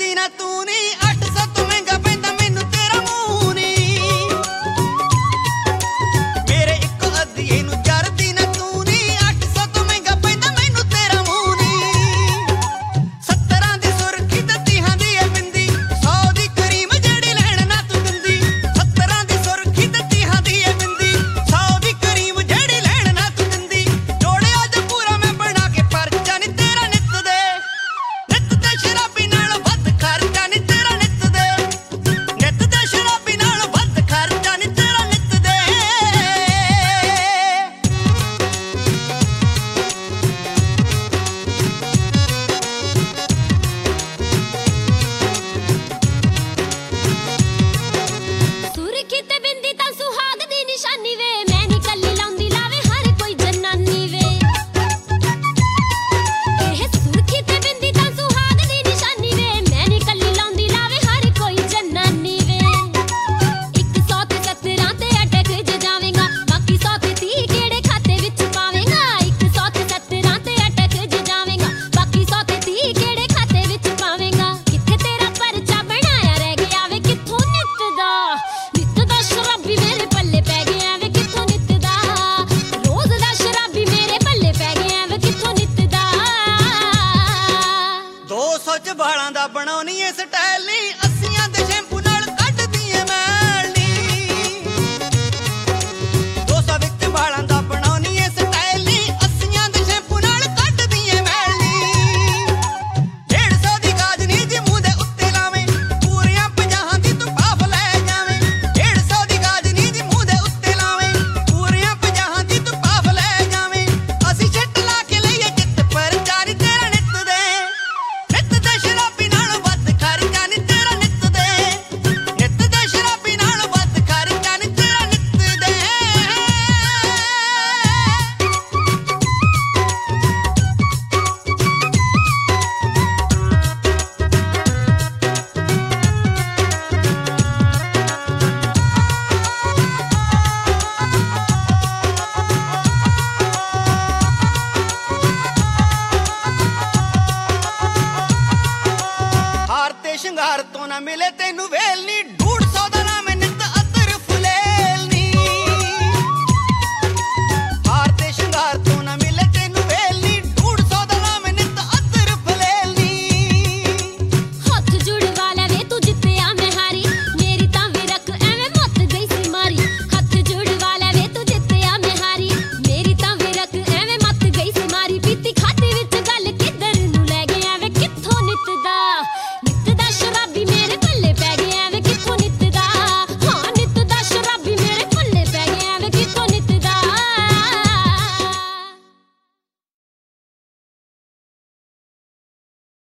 जरदी ना तू नी 800 महंगा पैंदा मैनू तेरा मूंह नी मेरे इको अद्धिए नू जरदी ना तू नी 800 महंगा पैंदा मैनू तेरा मूंह नी 70 दी सुर्खी ते 30 दी ए बिंदी 100 दी करीम जेड़ी लैण ना तू दिंदी 70 दी सुर्खी ते 30 दी ए बिंदी 100 दी करीम जेड़ी लैण ना तू दिंदी जोड़े अज पूरा मैं बना के परचा नी तेरा नित दे शराबी नाल वध खर्चा नी तेरा नित दे शराबी नाल वध खर्चा नी तेरा नित दे सुर्खी ते बिंदी तां सुहाग दी निशानी वे मैं नी कल्ली लाउंदी लावे हर कोई जनानी वे एह सुर्खी ते बिंदी तां सुहाग दी निशानी वे मैं नी कल्ली लाउंदी लावे हर कोई जनानी वे 100 ते 17 ते अटक ज जावेगा बाकी 100 ते 30 केड़े खाते विच पावेगा 100 ते 17 ते अटक ज जावेगा बाकी 100 ते 30 केड़े खाते विच पावेगा किथे तेरा परचा बनाया रह गया वे किथों नित दा शराबी मेरे पल्ले पै गया वे किथों नित दा रोज दा शराबी मेरे पल्ले पै गया वे किथों नित दा 200 च वालां दा बनाउणी ए स्टाइल नी 80 दे शैंपू नाल कढदी ए मैल नी 200 विच वालां दा बनाउणी ए स्टाइल नी 80 दे शैंपू नाल कढदी ए मैल नी 150 दी गाज नी जी मूंह दे उत्ते लावें पूरियां 50 दी तू पाफ लै जावें 150 दी गाज नी जी मूंह दे उत्ते लावें पूरियां 50 दी तू पाफ लै जावें ਅਸੀਂ ਛੱਟ ਲਾ ਕੇ ਲਈਏ ਜਿੱਤ ਪਰ ਚਾਰੀ ਤੇਰਾ ਨਿਤ ਦੇ ਸ਼ਰਾਬੀ ਨਾਲ ਵੱਧ ਖਰਚਾ ਨੀ ਤੇਰਾ ਨਿਤ ਦੇ ਸ਼ਰਾਬੀ ਨਾਲ ਵੱਧ ਖਰਚਾ ਨੀ ਤੇਰਾ ਨਿਤ ਦੇ ਹਾਰ ਤੇ ਸ਼ਿੰਗਾਰ ਤੋਂ ਨਾ ਮਿਲੇ ਤੈਨੂੰ ਵੇਲ ਨੀ